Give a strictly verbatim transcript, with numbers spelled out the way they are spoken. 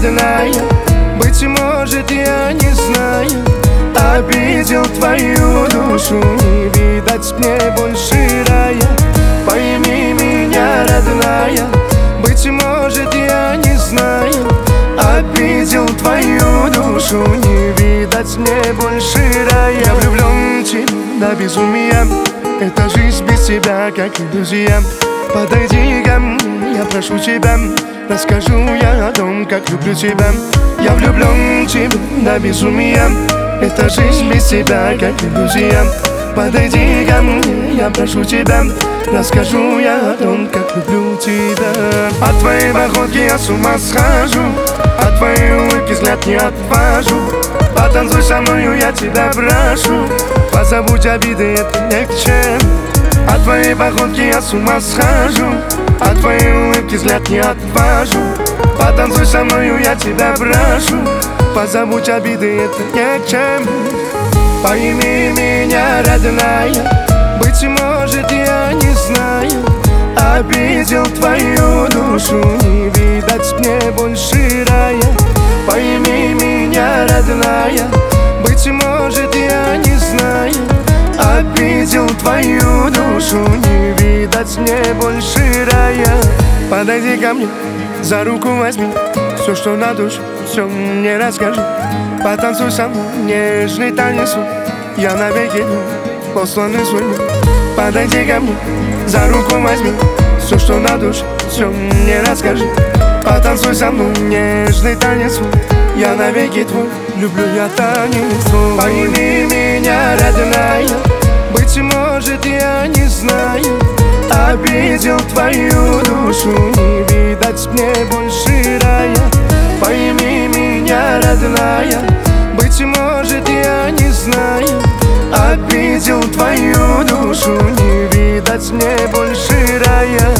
родная. Быть может, я не знаю, обидел твою душу, не видать мне больше рая. Пойми меня, родная, быть может, я не знаю, обидел твою душу, не видать мне больше рая. Я влюблен в тебя до безумия, это жизнь без тебя, как иллюзия. Подойди ко мне, я прошу тебя, расскажу я о том, как люблю тебя. Я влюблен в тебя до безумия, это жизнь без тебя, как иллюзия. Подойди ко мне, я прошу тебя, расскажу я о том, как люблю тебя. От твоей походки я с ума схожу, от твоей улыбки взгляд не отвожу. Потанцуй со мною, я тебя прошу, позабудь обиды, это не к чему. От твоей походки я с ума схожу, от твоей улыбки взгляд не отвожу. Потанцуй со мною, я тебя прошу, позабудь обиды, это не к чему. Пойми меня, родная, быть может, я не знаю, обидел твою душу, не видать мне больше рая. Пойми меня, родная, быть может, я не знаю, обидел твою душу, не видать мне больше рая. Подойди ко мне, за руку возьми, все, что на душу, все мне расскажи. Потанцуй со мной, нежный танец, я навеки посланный судьбы. Подойди ко мне, за руку возьми, все, что на душу, все мне расскажи. Потанцуй со мной, нежный танец, я навеки твой, люблю я танец твой. Пойми меня, родная, быть может, я не знаю, обидел твою душу, не видать мне больше рая. Пойми меня, родная, быть может, я не знаю, обидел твою душу, не видать мне больше рая.